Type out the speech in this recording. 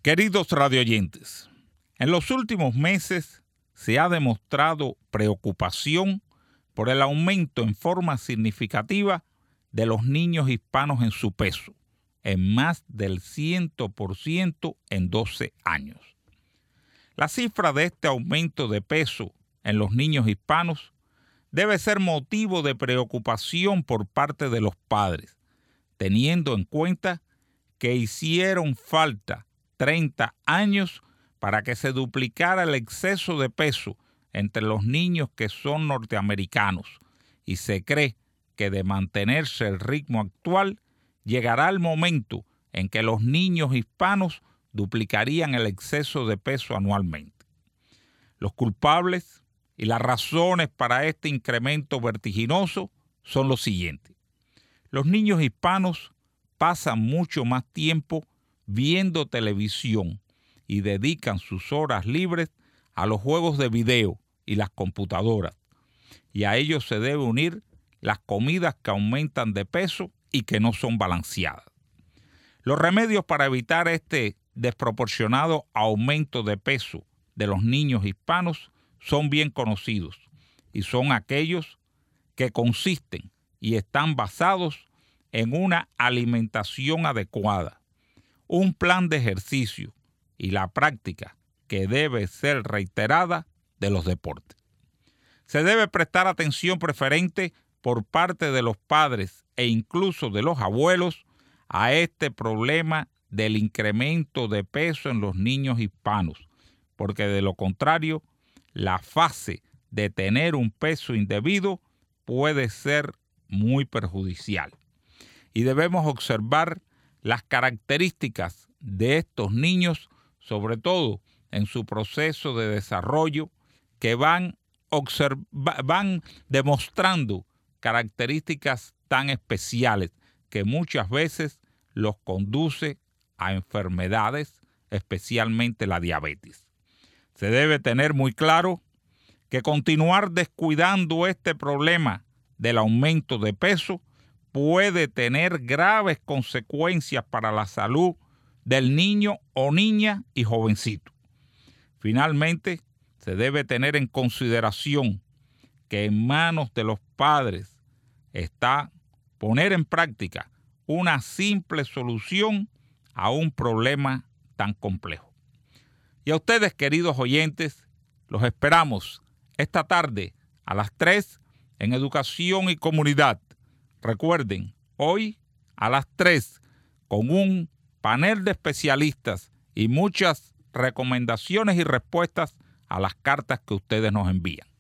Queridos radioyentes, en los últimos meses se ha demostrado preocupación por el aumento en forma significativa de los niños hispanos en su peso, en más del 100% en 12 años. La cifra de este aumento de peso en los niños hispanos debe ser motivo de preocupación por parte de los padres, teniendo en cuenta que hicieron falta 30 años para que se duplicara el exceso de peso entre los niños que son norteamericanos, y se cree que de mantenerse el ritmo actual, llegará el momento en que los niños hispanos duplicarían el exceso de peso anualmente. Los culpables y las razones para este incremento vertiginoso son los siguientes. Los niños hispanos pasan mucho más tiempo viendo televisión y dedican sus horas libres a los juegos de video y las computadoras. Y a ello se debe unir las comidas que aumentan de peso y que no son balanceadas. Los remedios para evitar este desproporcionado aumento de peso de los niños hispanos son bien conocidos y son aquellos que consisten y están basados en una alimentación adecuada, un plan de ejercicio y la práctica que debe ser reiterada de los deportes. Se debe prestar atención preferente por parte de los padres e incluso de los abuelos a este problema del incremento de peso en los niños hispanos, porque de lo contrario, la fase de tener un peso indebido puede ser muy perjudicial. Y debemos observar las características de estos niños, sobre todo en su proceso de desarrollo, que van demostrando características tan especiales que muchas veces los conduce a enfermedades, especialmente la diabetes. Se debe tener muy claro que continuar descuidando este problema del aumento de peso puede tener graves consecuencias para la salud del niño o niña y jovencito. Finalmente, se debe tener en consideración que en manos de los padres está poner en práctica una simple solución a un problema tan complejo. Y a ustedes, queridos oyentes, los esperamos esta tarde a las 3 en Educación y Comunidad. Recuerden, hoy a las 3 con un panel de especialistas y muchas recomendaciones y respuestas a las cartas que ustedes nos envían.